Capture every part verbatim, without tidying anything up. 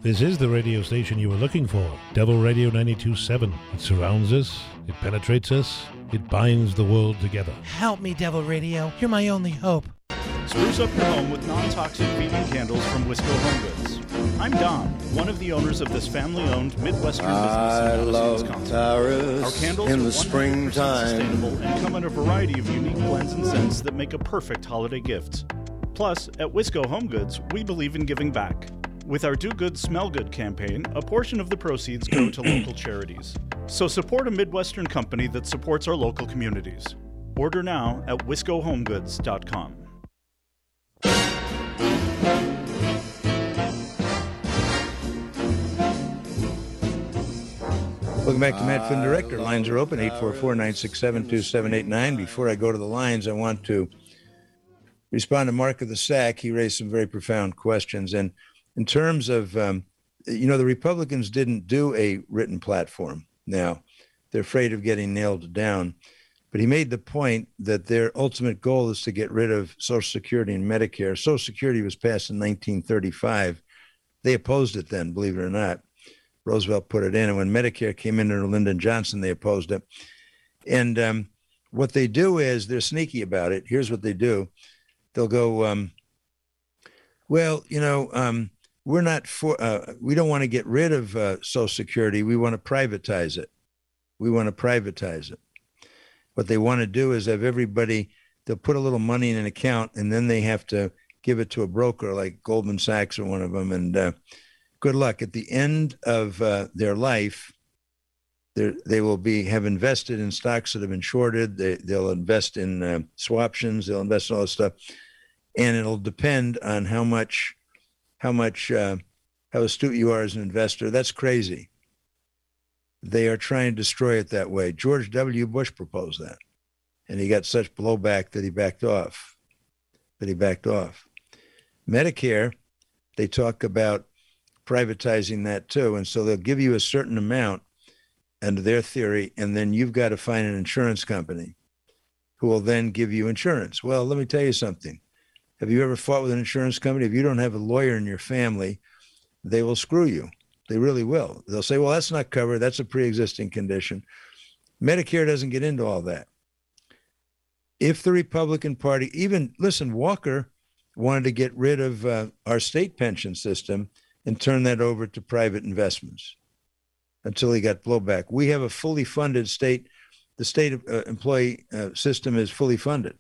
This is the radio station you were looking for. Devil Radio ninety-two point seven. It surrounds us. It penetrates us. It binds the world together. Help me, Devil Radio. You're my only hope. Spruce up your home with non-toxic vegan candles from Wisco Home Goods. I'm Don, one of the owners of this family-owned Midwestern business I in love Madison, Wisconsin. Tyrus Our candles in are the one hundred percent springtime. sustainable and come in a variety of unique blends and scents that make a perfect holiday gift. Plus, at Wisco Home Goods, we believe in giving back. With our Do Good, Smell Good campaign, a portion of the proceeds go to local charities. So support a Midwestern company that supports our local communities. Order now at wisco home goods dot com. Welcome back to Matt Finn Director. Lines are open, eight four four, nine six seven, two seven eight nine. Before I go to the lines, I want to respond to Mark of the Sack. He raised some very profound questions. And in terms of, um, you know, the Republicans didn't do a written platform. Now, they're afraid of getting nailed down. But he made the point that their ultimate goal is to get rid of Social Security and Medicare. Social Security was passed in nineteen thirty-five. They opposed it then, believe it or not. Roosevelt put it in. And when Medicare came in under Lyndon Johnson, they opposed it. And um, what they do is they're sneaky about it. Here's what they do. They'll go, um, well, you know, um, we're not for, uh, we don't want to get rid of uh, Social Security. We want to privatize it. We want to privatize it. What they want to do is have everybody, they'll put a little money in an account and then they have to give it to a broker like Goldman Sachs or one of them. And uh, good luck. At the end of uh, their life, they will be have invested in stocks that have been shorted. They, they'll invest in uh, swaptions. They'll invest in all this stuff. And it'll depend on how much, how much, uh, how astute you are as an investor. That's crazy. They are trying to destroy it that way. George W. Bush proposed that. And he got such blowback that he backed off. That he backed off. Medicare, they talk about privatizing that too. And so they'll give you a certain amount under their theory, and then you've got to find an insurance company who will then give you insurance. Well, let me tell you something. Have you ever fought with an insurance company? If you don't have a lawyer in your family, they will screw you. They really will. They'll say, well, that's not covered. That's a pre-existing condition. Medicare doesn't get into all that. If the Republican Party, even, listen, Walker wanted to get rid of uh, our state pension system and turn that over to private investments until he got blowback. We have a fully funded state. The state uh, employee uh, system is fully funded.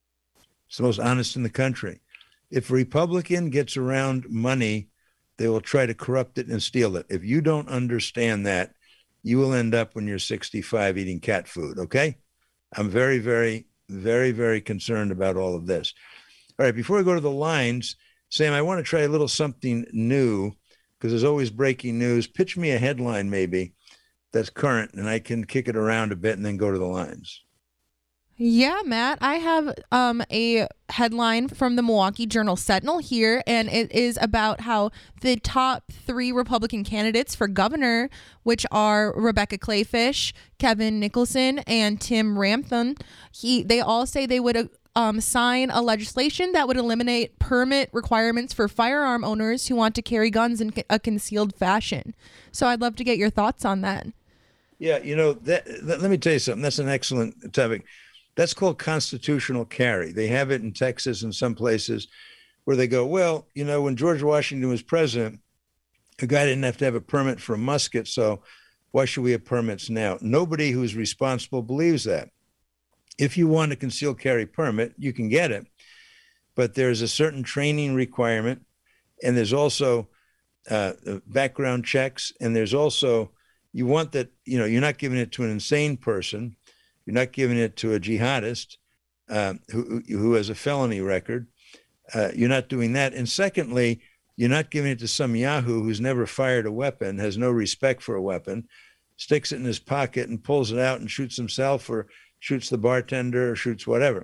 It's the most honest in the country. If a Republican gets around money, they will try to corrupt it and steal it. If you don't understand that, you will end up when you're sixty-five eating cat food, okay? I'm very, very, very, very concerned about all of this. All right, before we go to the lines, Sam, I want to try a little something new because there's always breaking news. Pitch me a headline maybe that's current, and I can kick it around a bit and then go to the lines. Yeah, Matt, I have um, a headline from the Milwaukee Journal Sentinel here, and it is about how the top three Republican candidates for governor, which are Rebecca Clayfish, Kevin Nicholson, and Tim Ramthun, he they all say they would um, sign a legislation that would eliminate permit requirements for firearm owners who want to carry guns in a concealed fashion. So I'd love to get your thoughts on that. Yeah, you know, that, that, let me tell you something. That's an excellent topic. That's called constitutional carry. They have it in Texas and some places where they go, well, you know, when George Washington was president, a guy didn't have to have a permit for a musket, so why should we have permits now? Nobody who's responsible believes that. If you want a concealed carry permit, you can get it, but there's a certain training requirement, and there's also uh, background checks, and there's also, you want that, you know, you're not giving it to an insane person. You're not giving it to a jihadist uh, who, who has a felony record. Uh, you're not doing that. And secondly, you're not giving it to some yahoo who's never fired a weapon, has no respect for a weapon, sticks it in his pocket and pulls it out and shoots himself or shoots the bartender or shoots whatever.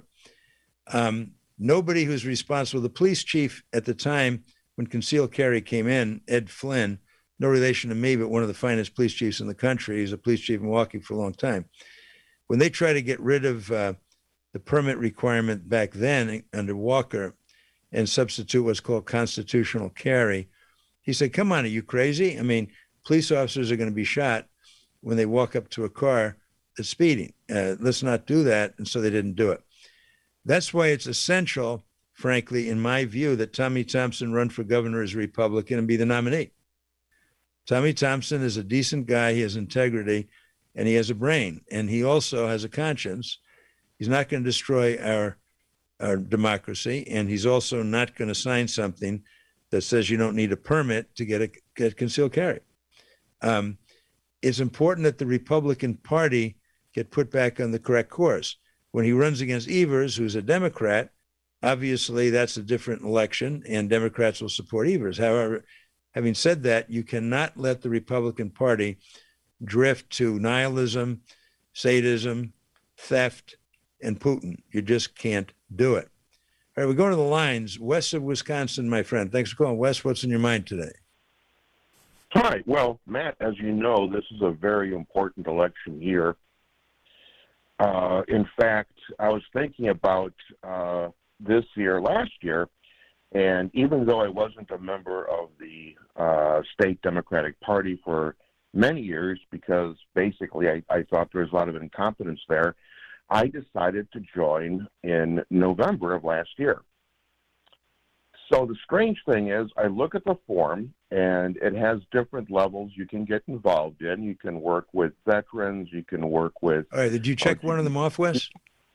Um, nobody who's responsible, the police chief at the time when concealed carry came in, Ed Flynn, no relation to me, but one of the finest police chiefs in the country. He's a police chief in Milwaukee for a long time. When they try to get rid of uh, the permit requirement back then under Walker and substitute what's called constitutional carry, He said, come on, are you crazy? I mean, police officers are going to be shot when they walk up to a car that's speeding. Uh, let's not do that. And so they didn't do it. That's why it's essential, frankly, in my view, that Tommy Thompson run for governor as a Republican and be the nominee. Tommy Thompson is a decent guy. He has integrity and he has a brain, and he also has a conscience. He's not going to destroy our, our democracy, and he's also not going to sign something that says you don't need a permit to get a get concealed carry. Um, it's important that the Republican Party get put back on the correct course. When he runs against Evers, who's a Democrat, obviously that's a different election, and Democrats will support Evers. However, having said that, you cannot let the Republican Party drift to nihilism, sadism, theft, and Putin. You just can't do it. All right, we're going to the lines. Wes of Wisconsin, my friend. Thanks for calling. Wes, what's in your mind today? Hi. Well, Matt, as you know, this is a very important election year. Uh, in fact, I was thinking about uh, this year, last year, and even though I wasn't a member of the uh, state Democratic Party for many years, because basically I, I thought there was a lot of incompetence there, I decided to join in November of last year. So the strange thing is I look at the form, and it has different levels you can get involved in. You can work with veterans. You can work with... All right, did you check one of them off, Wes?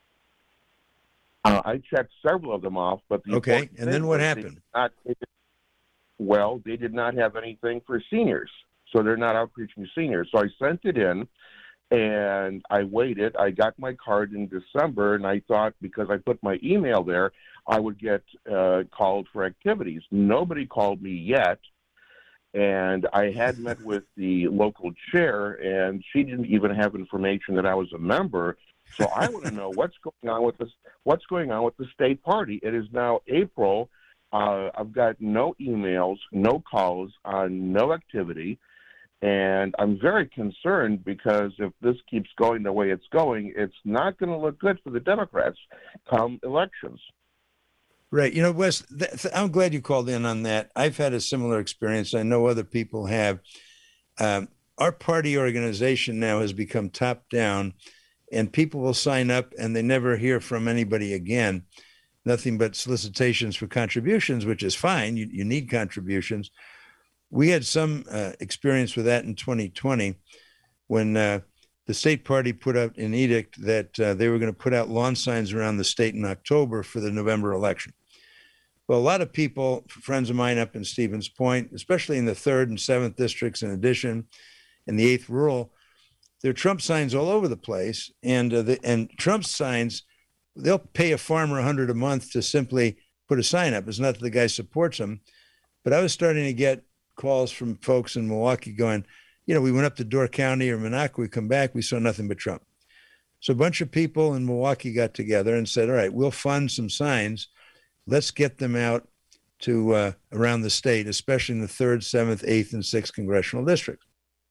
Uh, I checked several of them off, but... The okay, and then what happened? Not, well, they did not have anything for seniors, so they're not outreaching seniors. So I sent it in, and I waited. I got my card in December, and I thought because I put my email there, I would get uh, called for activities. Nobody called me yet, and I had met with the local chair, and she didn't even have information that I was a member. So I want to know what's going on with this. What's going on with the state party? It is now April. Uh, I've got no emails, no calls, uh, no activity. And I'm very concerned because if this keeps going the way it's going, it's not going to look good for the Democrats come elections. Right. You know, Wes, th- I'm glad you called in on that. I've had a similar experience. I know other people have. Um, our party organization now has become top down, and people will sign up and they never hear from anybody again. Nothing but solicitations for contributions, which is fine. You, you need contributions. We had some uh, experience with that in twenty twenty when uh, the state party put out an edict that uh, they were going to put out lawn signs around the state in October for the November election. Well, a lot of people, friends of mine up in Stevens Point, especially in the third and seventh districts in addition, and the eighth rural, there are Trump signs all over the place. And uh, the, and Trump signs, they'll pay a farmer a hundred a month to simply put a sign up. It's not that the guy supports them, but I was starting to get calls from folks in Milwaukee going, you know, we went up to Door County or Monaco, we come back, we saw nothing but Trump. So a bunch of people in Milwaukee got together and said, all right, we'll fund some signs. Let's get them out to uh, around the state, especially in the third, seventh, eighth, and sixth congressional districts.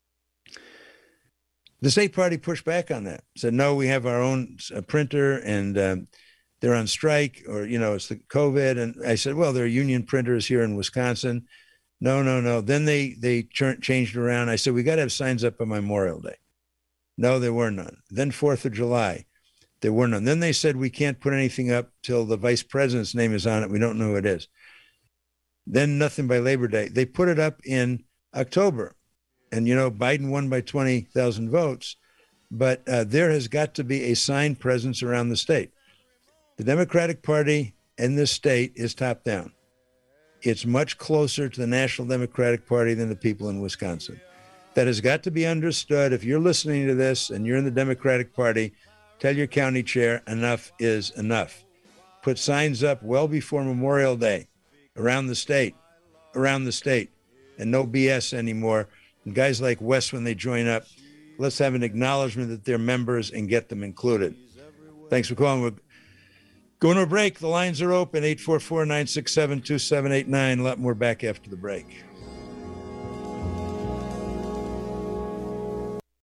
The state party pushed back on that, said, no, we have our own uh, printer and um, they're on strike, or, you know, it's the COVID. And I said, well, there are union printers here in Wisconsin. No, no, no. Then they, they ch- changed around. I said, we got to have signs up on Memorial Day. No, there were none. Then fourth of July. There were none. Then they said we can't put anything up till the vice president's name is on it. We don't know who it is. Then nothing by Labor Day. They put it up in October. And, you know, Biden won by twenty thousand votes. But uh, there has got to be a sign presence around the state. The Democratic Party in this state is top down. It's much closer to the National Democratic Party than the people in Wisconsin. That has got to be understood. If you're listening to this and you're in the Democratic Party, tell your county chair, enough is enough. Put signs up well before Memorial Day around the state, around the state, and no B S anymore. And guys like Wes, when they join up, let's have an acknowledgement that they're members and get them included. Thanks for calling. We're going to a break. The lines are open, eight four four, nine six seven, two seven eight nine. A lot more back after the break.